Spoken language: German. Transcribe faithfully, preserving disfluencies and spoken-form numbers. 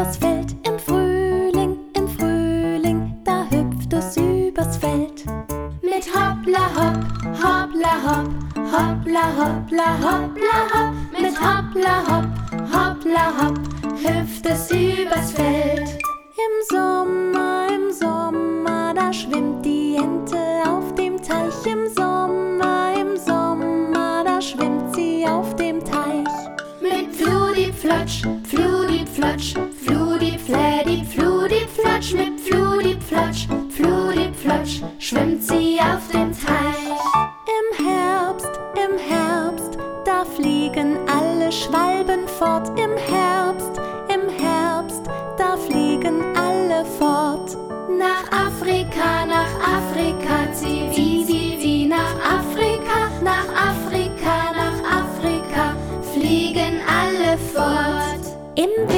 übers Feld. Im Frühling, im Frühling, da hüpft es übers Feld. Mit Hoppla Hopp, Hoppla Hopp, Hoppla Hoppla Hoppla Hopp. Mit Hoppla Hopp, Hoppla Hopp, hüpft es übers Feld. Im Sommer, im Sommer, da schwimmt die Ente auf dem Teich. Im Sommer, im Sommer, da schwimmt sie auf dem Teich. Mit Fludipflotsch, Fludipflotsch, Fludipflädi, Fludipflotsch. Mit Fludipflotsch, Fludipflotsch, schwimmt sie auf dem Teich. Im Herbst, im Herbst, da fliegen alle Schwalben fort. Im Herbst, im Herbst, da fliegen alle fort. Nach Afrika, nach Afrika, zieh wie, wie, wie nach Afrika. Nach Afrika, nach Afrika, fliegen alle fort. Im